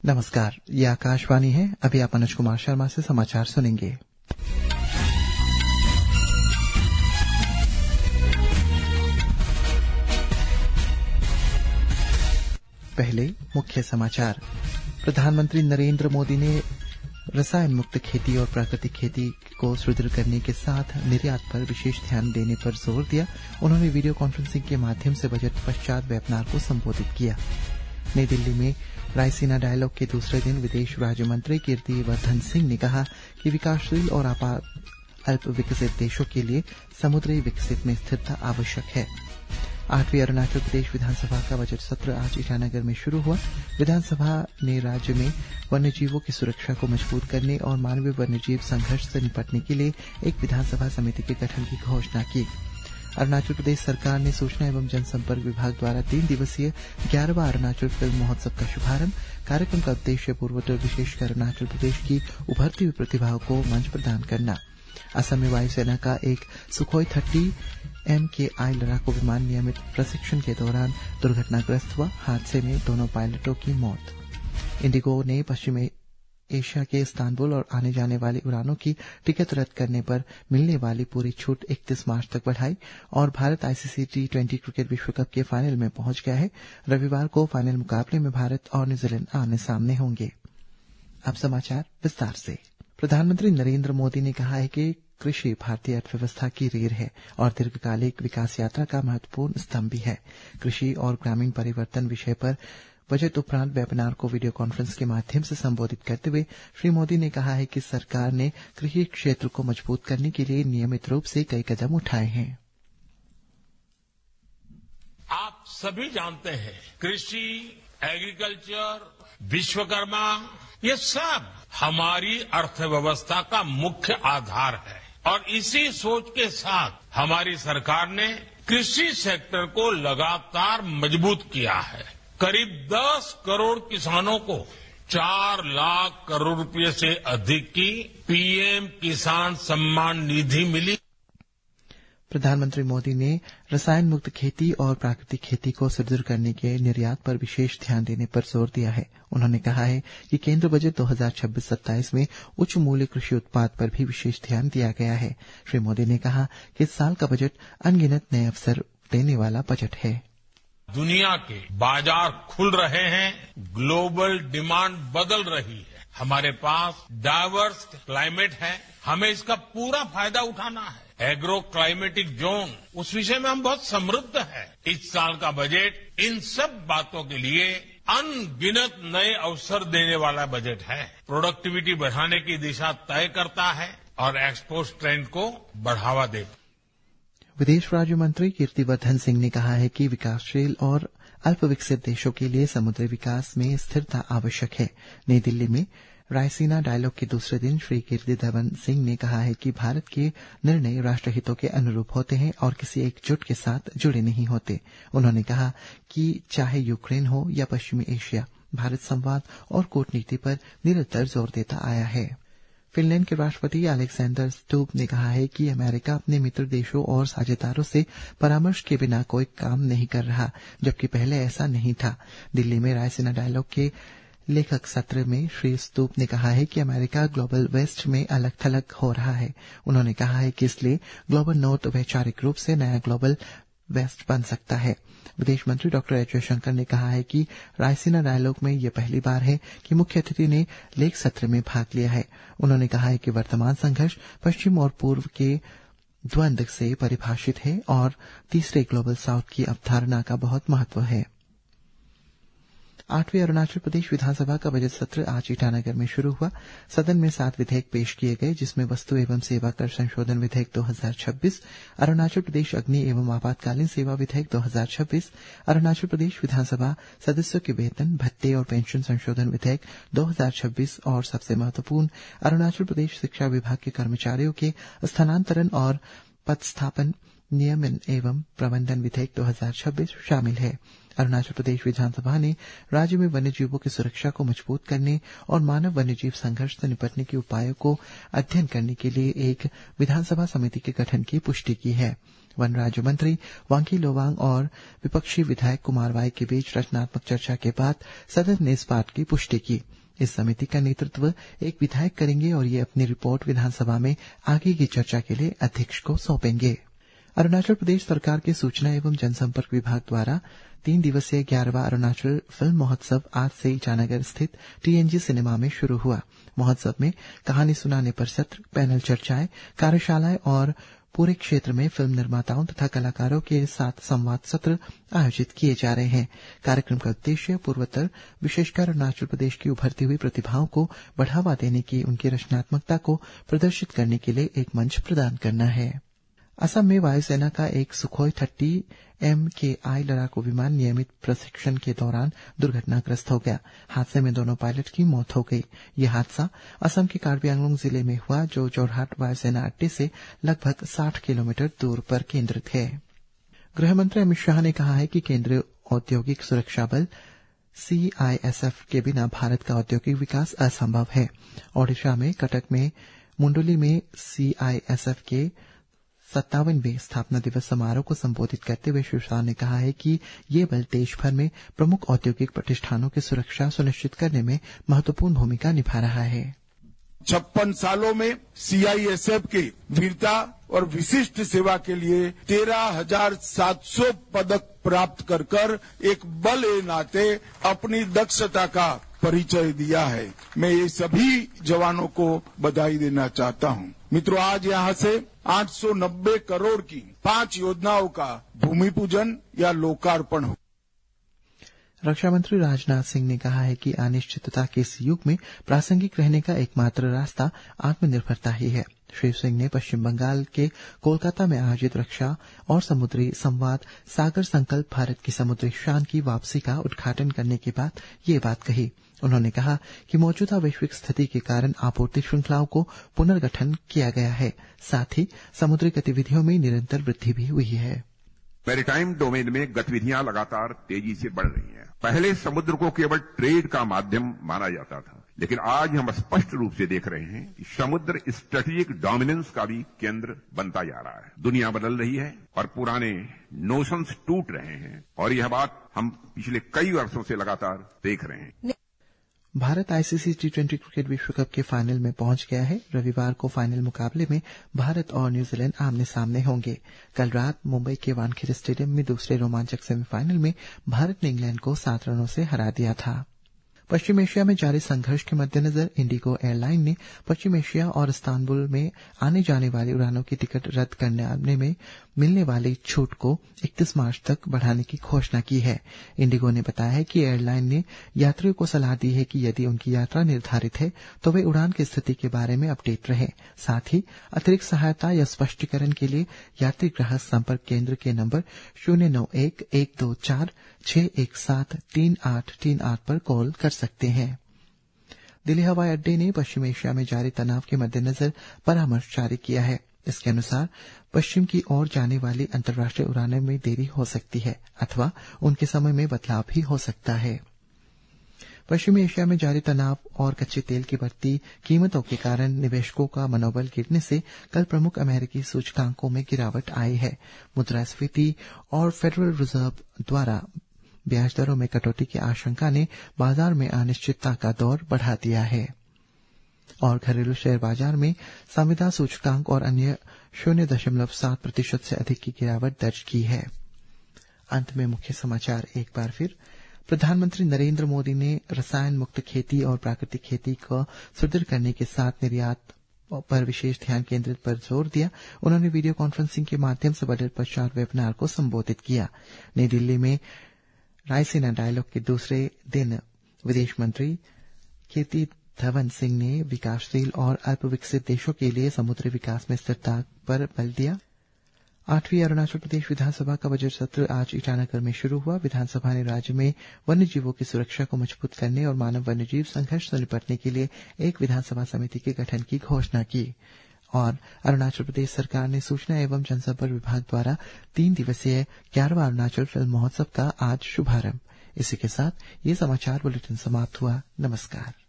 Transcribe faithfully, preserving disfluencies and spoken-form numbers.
नमस्कार, ये आकाशवाणी है। अभी आप अनुज कुमार शर्मा से समाचार सुनेंगे। पहले मुख्य समाचार। प्रधानमंत्री नरेंद्र मोदी ने रसायन मुक्त खेती और प्राकृतिक खेती को सुदृढ़ करने के साथ निर्यात पर विशेष ध्यान देने पर जोर दिया। उन्होंने वीडियो कॉन्फ्रेंसिंग के माध्यम से बजट पश्चात वेबिनार को संबोधित किया। नई दिल्ली में रायसीना डायलॉग के दूसरे दिन विदेश राज्य मंत्री कीर्ति वर्धन सिंह ने कहा कि विकासशील और अल्प विकसित देशों के लिए समुद्री विकसित में स्थिरता आवश्यक है। आठवीं अरुणाचल प्रदेश विधानसभा का बजट सत्र आज ईटानगर में शुरू हुआ। विधानसभा ने राज्य में वन्यजीवों की सुरक्षा को मजबूत करने और मानवीय वन्यजीव संघर्ष से निपटने के लिए एक विधानसभा समिति के गठन की घोषणा की। अरुणाचल प्रदेश सरकार ने सूचना एवं जनसंपर्क विभाग द्वारा तीन दिवसीय ग्यारहवां अरुणाचल फिल्म महोत्सव का शुभारंभ। कार्यक्रम का उद्देश्य पूर्वोत्तर विशेषकर अरुणाचल प्रदेश की उभरती हुई प्रतिभाओं को मंच प्रदान करना। असम में वायुसेना का एक सुखोई थर्टी एम के आई लड़ाकू विमान नियमित प्रशिक्षण के दौरान दुर्घटनाग्रस्त हुआ। हादसे में दोनों पायलटों की मौत। इंडिगो ने पश्चिमी एशिया के इस्तांबुल और आने जाने वाली उड़ानों की टिकट रद्द करने पर मिलने वाली पूरी छूट इकतीस मार्च तक बढ़ाई और Bharat ICC T twenty cricket विश्व कप के फाइनल में पहुंच गया है। रविवार को फाइनल मुकाबले में भारत और न्यूजीलैंड आमने सामने होंगे। अब समाचार विस्तार से। प्रधानमंत्री नरेंद्र मोदी ने कहा है कि कृषि भारतीय अर्थव्यवस्था की रीढ़ है और दीर्घकालिक विकास यात्रा का महत्वपूर्ण स्तंभ भी है। कृषि और ग्रामीण परिवर्तन विषय पर बजट उपरांत वेबिनार को वीडियो कॉन्फ्रेंस के माध्यम से संबोधित करते हुए श्री मोदी ने कहा है कि सरकार ने कृषि क्षेत्र को मजबूत करने के लिए नियमित रूप से कई कदम उठाए हैं। आप सभी जानते हैं, कृषि, एग्रीकल्चर, विश्वकर्मा, ये सब हमारी अर्थव्यवस्था का मुख्य आधार है और इसी सोच के साथ हमारी सरकार ने कृषि सेक्टर को लगातार मजबूत किया है। करीब दस करोड़ किसानों को चार लाख करोड़ रुपए से अधिक की पीएम किसान सम्मान निधि मिली। प्रधानमंत्री मोदी ने रसायन मुक्त खेती और प्राकृतिक खेती को सुदृढ़ करने के निर्यात पर विशेष ध्यान देने पर जोर दिया है। उन्होंने कहा है कि केंद्र बजट दो हज़ार छब्बीस सत्ताईस में उच्च मूल्य कृषि उत्पाद पर भी विशेष ध्यान दिया गया है। श्री मोदी ने कहा कि इस साल का बजट अनगिनत नए अवसर देने वाला बजट है। दुनिया के बाजार खुल रहे हैं, ग्लोबल डिमांड बदल रही है। हमारे पास डाइवर्स क्लाइमेट है, हमें इसका पूरा फायदा उठाना है। एग्रो क्लाइमेटिक जोन, उस विषय में हम बहुत समृद्ध हैं। इस साल का बजट इन सब बातों के लिए अनगिनत नए अवसर देने वाला बजट है। प्रोडक्टिविटी बढ़ाने की दिशा तय करता है और एक्सपोर्ट ट्रेंड को बढ़ावा देता है। विदेश राज्य मंत्री कीर्तिवर्धन सिंह ने कहा है कि विकासशील और अल्प विकसित देशों के लिए समुद्री विकास में स्थिरता आवश्यक है। नई दिल्ली में रायसीना डायलॉग के दूसरे दिन श्री कीर्तिवर्धन सिंह ने कहा है कि भारत के निर्णय राष्ट्रहितों के अनुरूप होते हैं और किसी एकजुट के साथ जुड़े नहीं होते। उन्होंने कहा कि चाहे यूक्रेन हो या पश्चिमी एशिया, भारत संवाद और कूटनीति पर निरंतर जोर देता आया है। फिनलैंड के राष्ट्रपति अलेक्जेंडर स्टूब ने कहा है कि अमेरिका अपने मित्र देशों और साझेदारों से परामर्श के बिना कोई काम नहीं कर रहा, जबकि पहले ऐसा नहीं था। दिल्ली में रायसीना डायलॉग के लेखक सत्र में श्री स्तूप ने कहा है कि अमेरिका ग्लोबल वेस्ट में अलग थलग हो रहा है। उन्होंने कहा है कि इसलिए ग्लोबल नॉर्थ वैचारिक रूप से नया ग्लोबल वेस्ट बन सकता है। विदेश मंत्री डॉक्टर एच जयशंकर ने कहा है कि रायसीना डायलॉग में यह पहली बार है कि मुख्य अतिथि ने लेख सत्र में भाग लिया है। उन्होंने कहा है कि वर्तमान संघर्ष पश्चिम और पूर्व के द्वंद्व से परिभाषित है और तीसरे ग्लोबल साउथ की अवधारणा का बहुत महत्व है। आठवीं अरुणाचल प्रदेश विधानसभा का बजट सत्र आज ईटानगर में शुरू हुआ। सदन में सात विधेयक पेश किए गए, जिसमें वस्तु एवं सेवा कर संशोधन विधेयक दो हज़ार छब्बीस, अरुणाचल प्रदेश अग्नि एवं आपातकालीन सेवा विधेयक दो हज़ार छब्बीस, अरुणाचल प्रदेश विधानसभा सदस्यों के वेतन, भत्ते और पेंशन संशोधन विधेयक दो हज़ार छब्बीस और सबसे महत्वपूर्ण अरुणाचल प्रदेश शिक्षा विभाग के कर्मचारियों के स्थानांतरण और पदस्थापन नियमन एवं प्रबंधन विधेयक दो हज़ार छब्बीस शामिल है। अरुणाचल प्रदेश विधानसभा ने राज्य में वन्यजीवों की सुरक्षा को मजबूत करने और मानव वन्यजीव संघर्ष से निपटने के उपायों को अध्ययन करने के लिए एक विधानसभा समिति के गठन की पुष्टि की है। वन राज्य मंत्री वांकी लोवांग और विपक्षी विधायक कुमार वाई के बीच रचनात्मक चर्चा के बाद सदन ने इस बात की पुष्टि की। इस समिति का नेतृत्व एक विधायक करेंगे और ये अपनी रिपोर्ट विधानसभा में आगे की चर्चा के लिए अध्यक्ष को सौंपेंगे। अरुणाचल प्रदेश सरकार के सूचना एवं जनसंपर्क विभाग द्वारा तीन दिवसीय ग्यारहवां अरुणाचल फिल्म महोत्सव आज से ईटानगर स्थित टीएनजी सिनेमा में शुरू हुआ। महोत्सव में कहानी सुनाने पर सत्र, पैनल चर्चाएं, कार्यशालाएं और पूरे क्षेत्र में फिल्म निर्माताओं तथा कलाकारों के साथ संवाद सत्र आयोजित किए जा रहे हैं। कार्यक्रम का उद्देश्य पूर्वोत्तर, विशेषकर अरुणाचल प्रदेश की उभरती हुई प्रतिभाओं को बढ़ावा देने की, उनकी रचनात्मकता को प्रदर्शित करने के लिए एक मंच प्रदान करना है। असम में वायुसेना का एक सुखोई थर्टी एम के आई लड़ाकू विमान नियमित प्रशिक्षण के दौरान दुर्घटनाग्रस्त हो गया। हादसे में दोनों पायलट की मौत हो गई। यह हादसा असम के कार्बी आंगलोंग जिले में हुआ, जो जोरहाट वायुसेना अड्डे से लगभग साठ किलोमीटर दूर पर केंद्रित है। गृहमंत्री अमित शाह ने कहा है कि केंद्रीय औद्योगिक सुरक्षा बल सीआईएसएफ के बिना भारत का औद्योगिक विकास असंभव है। ओडिशा में कटक में मुंडोली में सीआईएसएफ के सत्तावनवें स्थापना दिवस समारोह को संबोधित करते हुए श्री शाह ने कहा है कि ये बल देश भर में प्रमुख औद्योगिक प्रतिष्ठानों की सुरक्षा सुनिश्चित करने में महत्वपूर्ण भूमिका निभा रहा है। छप्पन सालों में सीआईएसएफ की वीरता और विशिष्ट सेवा के लिए तेरह हजार सात सौ पदक प्राप्त कर कर एक बल ए नाते अपनी दक्षता का परिचय दिया है। मैं ये सभी जवानों को बधाई देना चाहता हूँ। मित्रों, आज यहाँ से आठ सौ नब्बे करोड़ की पांच योजनाओं का भूमि पूजन या लोकार्पण हो। रक्षा मंत्री राजनाथ सिंह ने कहा है कि अनिश्चितता के इस युग में प्रासंगिक रहने का एकमात्र रास्ता आत्मनिर्भरता ही है। श्री सिंह ने पश्चिम बंगाल के कोलकाता में आयोजित रक्षा और समुद्री संवाद सागर संकल्प भारत की समुद्री शान की वापसी का उद्घाटन करने के बाद ये बात कही। उन्होंने कहा कि मौजूदा वैश्विक स्थिति के कारण आपूर्ति श्रृंखलाओं को पुनर्गठन किया गया है, साथ ही समुद्री गतिविधियों में निरंतर वृद्धि भी हुई है। मैरीटाइम डोमेन में गतिविधियां लगातार तेजी से बढ़ रही हैं। पहले समुद्र को केवल ट्रेड का माध्यम माना जाता था, लेकिन आज हम स्पष्ट रूप से देख रहे हैं कि समुद्र स्ट्रेटेजिक डोमिनेंस का भी केंद्र बनता जा रहा है। दुनिया बदल रही है और पुराने नोशंस टूट रहे हैं, और यह बात हम पिछले कई वर्षों से लगातार देख रहे हैं। Bharat ICC T twenty cricket विश्व कप के फाइनल में पहुंच गया है। रविवार को फाइनल मुकाबले में भारत और न्यूजीलैंड आमने सामने होंगे। कल रात मुंबई के वानखेड़े स्टेडियम में दूसरे रोमांचक सेमीफाइनल में भारत ने इंग्लैंड को सात रनों से हरा दिया था। पश्चिम एशिया में जारी संघर्ष के मद्देनजर इंडिगो एयरलाइन ने पश्चिम एशिया और इस्तांबुल में आने जाने वाली उड़ानों की टिकट रद्द करने में मिलने वाली छूट को इकतीस मार्च तक बढ़ाने की घोषणा की है। इंडिगो ने बताया है कि एयरलाइन ने यात्रियों को सलाह दी है कि यदि उनकी यात्रा निर्धारित है तो वे उड़ान की स्थिति के बारे में अपडेट रहें। साथ ही अतिरिक्त सहायता या स्पष्टीकरण के लिए यात्री ग्राहक संपर्क केंद्र के नंबर शून्य नौ एक एक दो चार छह एक सात तीन आठ तीन आठ पर कॉल कर सकते हैं। दिल्ली हवाई अड्डे ने पश्चिम एशिया में जारी तनाव के मद्देनजर परामर्श जारी किया है। इसके अनुसार पश्चिम की ओर जाने वाली अंतर्राष्ट्रीय उड़ानों में देरी हो सकती है अथवा उनके समय में बदलाव भी हो सकता है। पश्चिमी एशिया में जारी तनाव और कच्चे तेल की बढ़ती कीमतों के कारण निवेशकों का मनोबल गिरने से कल प्रमुख अमेरिकी सूचकांकों में गिरावट आई है। मुद्रास्फीति और फेडरल रिजर्व द्वारा ब्याज दरों में कटौती की आशंका ने बाजार में अनिश्चितता का दौर बढ़ा दिया है और घरेलू शेयर बाजार में संविदा सूचकांक और अन्य शून्य दशमलव सात प्रतिशत से अधिक की गिरावट दर्ज की है। अंत में मुख्य समाचार एक बार फिर। प्रधानमंत्री नरेंद्र मोदी ने रसायन मुक्त खेती और प्राकृतिक खेती को सुदृढ़ करने के साथ निर्यात पर विशेष ध्यान केंद्रित पर जोर दिया। उन्होंने वीडियो कॉन्फ्रेंसिंग के माध्यम से बजट पश्चात वेबिनार को संबोधित किया। नई दिल्ली में रायसीना डायलॉग के दूसरे दिन विदेश मंत्री कीर्ति धवन सिंह ने विकासशील और अल्पविकसित देशों के लिए समुद्री विकास में स्थिरता पर बल दिया। आठवीं अरुणाचल प्रदेश विधानसभा का बजट सत्र आज ईटानगर में शुरू हुआ। विधानसभा ने राज्य में वन्यजीवों की सुरक्षा को मजबूत करने और मानव वन्यजीव संघर्ष से निपटने के लिए एक विधानसभा समिति के गठन की घोषणा की। और अरुणाचल प्रदेश सरकार ने सूचना एवं जनसंपर्क विभाग द्वारा तीन दिवसीय ग्यारहवां अरुणाचल फिल्म महोत्सव का आज शुभारंभ। इसी के साथ ये समाचार बुलेटिन समाप्त हुआ। नमस्कार।